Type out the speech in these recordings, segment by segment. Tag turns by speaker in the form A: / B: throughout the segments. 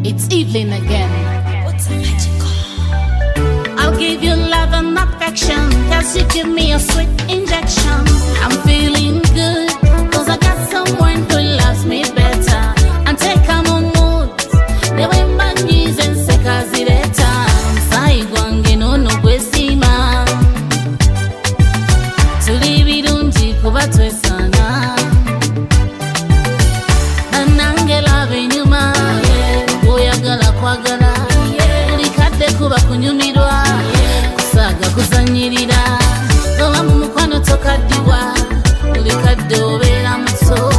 A: It's Evelyn again. What's magical? I'll give you love and affection, cause you give me a sweet injection. I'm feeling good, cause I got someone who loves me better. And take a moment, they went my knees and say cause it at time. Saigwange no no kwesima. Tulibi dunji kuba twesana. Anangela venyuma, oyagala kwagala. Ulikadde kuba kunyumirwa, kusaga kuzanyirira. Goba mu mukwano tokaddiwa, ulikadde obeera muto.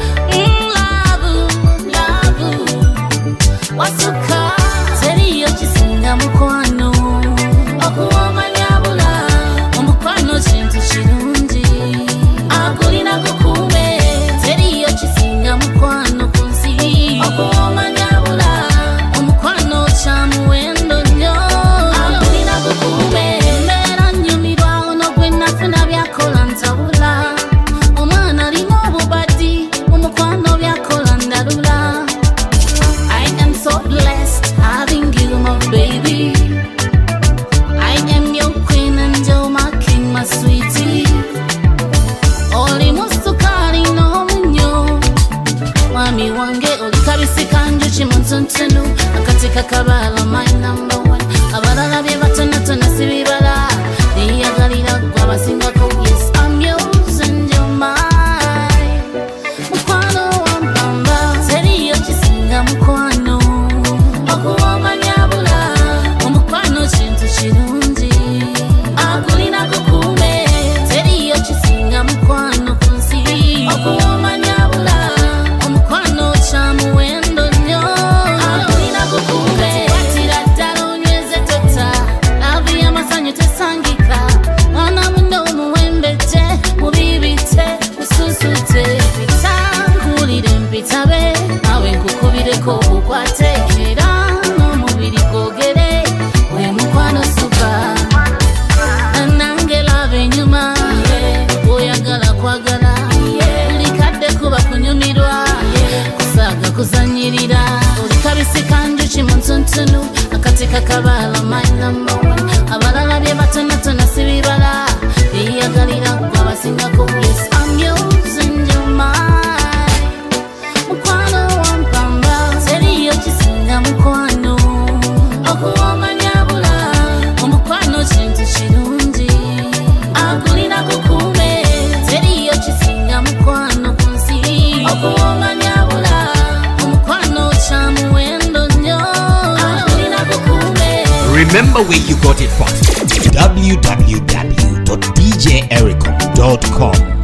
A: Love, wasuka, teriyo kisinga mukwano. Okuwooma nyabula, omukwano kintu kirungi. Akulina kukuume, teriyo kisinga mukwano ku nsi. Okuwooma nyabula, omukwano kya muwendo nnyo. Akulina kukuume, mbeera nnyumirwa ono gwe nafuna byakola ntabula. Omwana alina obubadi, omukwano byakola ndalula. I am so blessed having you, my baby. I am your queen and you're my king, my sweetie. Oli musukali n'omunyo, mwami wange olikabisika njuki mu ntuntunu. Akatika kabala my number one. Abalala bye batonatona sibibala, niyagalira gwe abasingako. Yes, I'm yours and you're mine. Mukwano wampamba, teriyo kisinga mukwano. Okuwooma nyabula, omukwano kintu kirungi. Akulina kukuume, teriyo kisinga mukwano ku nsi. Okuwooma nyabula, omukwano kya muwendo nnyo. Akulina kukuume, kwatira ddala onyweze tota. Laavu y'amasanyu tesangika. Mwana muno omuwembejje, mubibite, mususute. Bitangulire mpitabe, nawe nkukubireko obukwate. Era n'omubiri gwogere, gwe mukwano supa. Nange laba enyuma, oyagala kwagala. Ulikadde kuba kunyumirwa, kusaga kuzanyirira. Olikabisika njuki mu ntuntunu, akatika kabala my number one. Abalala bye batonatona sibibala, biyagalira gwe abasingako. Yes, I'm yours and you're mine. Mukwano wampamba, teriyo kisinga mukwano. Okuwooma nyabula, omukwano kintu kirungi. Akulina kukuume, teriyo kisinga mukwano ku nsi. Okuwooma nyabula, omukwano kya muwendo nnyo. Akulina kukuume.
B: Remember where you got it from. www.djericom.com